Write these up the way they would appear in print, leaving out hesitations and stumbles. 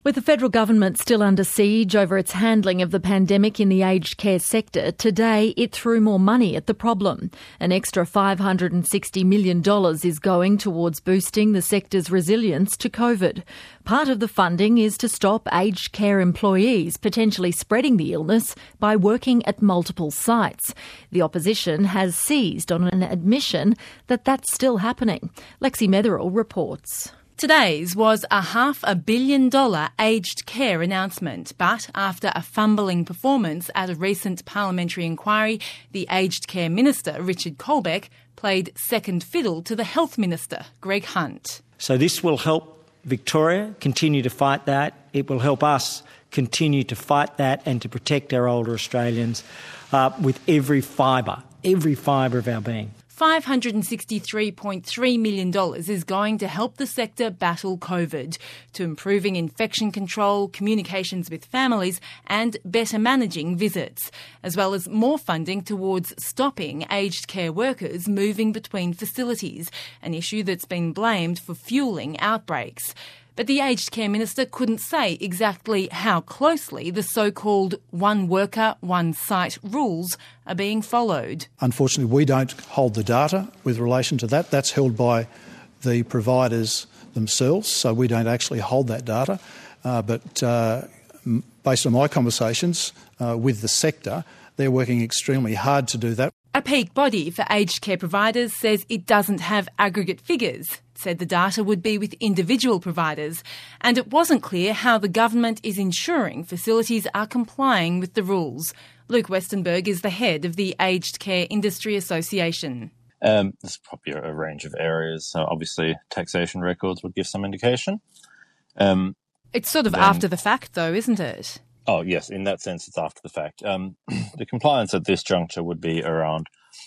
With the federal government still under siege over its handling of the pandemic in the aged care sector, today it threw more money at the problem. An extra $560 million is going towards boosting the sector's resilience to COVID. Part of the funding is to stop aged care employees potentially spreading the illness by working at multiple sites. The opposition has seized on an admission that that's still happening. Lexi Metherill reports. Today's was a $500 million aged care announcement, but after a fumbling performance at a recent parliamentary inquiry, the aged care minister, Richard Colbeck, played second fiddle to the health minister, Greg Hunt. So this will help Victoria continue to fight that. It will help us continue to fight that and to protect our older Australians with every fibre of our being. $563.3 million is going to help the sector battle COVID, to improving infection control, communications with families and better managing visits, as well as more funding towards stopping aged care workers moving between facilities, an issue that's been blamed for fuelling outbreaks. But the aged care minister couldn't say exactly how closely the so-called one worker, one site rules are being followed. Unfortunately, we don't hold the data with relation to that. That's held by the providers themselves, so we don't actually hold that data. But based on my conversations with the sector, they're working extremely hard to do that. A peak body for aged care providers says it doesn't have aggregate figures. It said the data would be with individual providers, and it wasn't clear how the government is ensuring facilities are complying with the rules. Luke Westenberg is the head of the Aged Care Industry Association. There's probably a range of areas. So obviously taxation records would give some indication. It's sort of after the fact though, isn't it? Oh, yes, in that sense, it's after the fact. The compliance at this juncture would be around,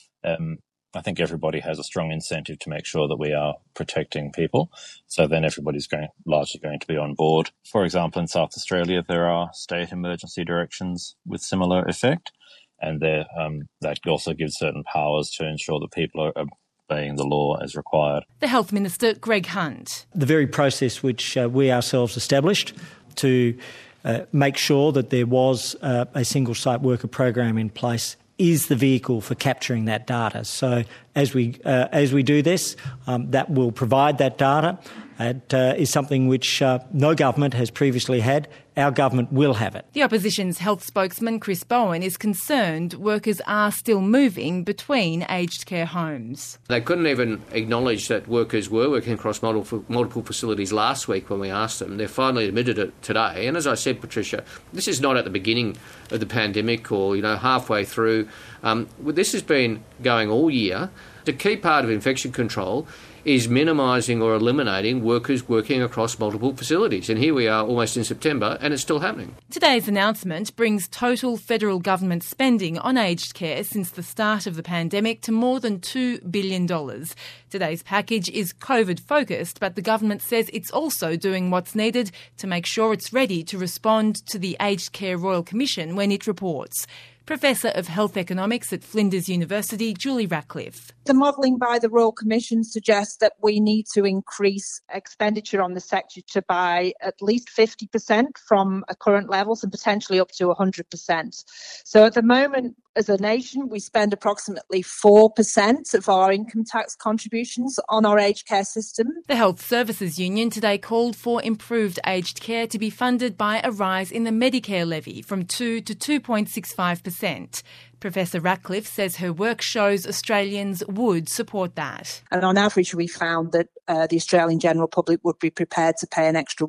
I think everybody has a strong incentive to make sure that we are protecting people. So then everybody's largely going to be on board. For example, in South Australia, there are state emergency directions with similar effect. And that also gives certain powers to ensure that people are obeying the law as required. The Health Minister, Greg Hunt. The very process which we ourselves established to make sure that there was a single site worker program in place is the vehicle for capturing that data. So as we do this, that will provide that data. It is something which no government has previously had. Our government will have it. The opposition's health spokesman, Chris Bowen, is concerned workers are still moving between aged care homes. They couldn't even acknowledge that workers were working across multiple facilities last week when we asked them. They've finally admitted it today. And as I said, Patricia, this is not at the beginning of the pandemic or, halfway through. This has been going all year. The key part of infection control is minimising or eliminating workers working across multiple facilities. And here we are almost in September and it's still happening. Today's announcement brings total federal government spending on aged care since the start of the pandemic to more than $2 billion. Today's package is COVID-focused, but the government says it's also doing what's needed to make sure it's ready to respond to the Aged Care Royal Commission when it reports. Professor of Health Economics at Flinders University, Julie Ratcliffe. The modelling by the Royal Commission suggests that we need to increase expenditure on the sector to by at least 50% from current levels and potentially up to 100%. So at the moment, as a nation, we spend approximately 4% of our income tax contributions on our aged care system. The Health Services Union today called for improved aged care to be funded by a rise in the Medicare levy from 2 to 2.65%. Professor Ratcliffe says her work shows Australians would support that. And on average, we found that the Australian general public would be prepared to pay an extra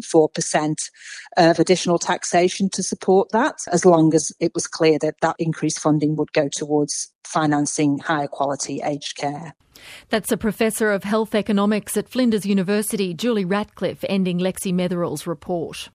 1.4% of additional taxation to support that, as long as it was clear that that increased funding would go towards financing higher quality aged care. That's a Professor of Health Economics at Flinders University, Julie Ratcliffe, ending Lexi Metherill's report.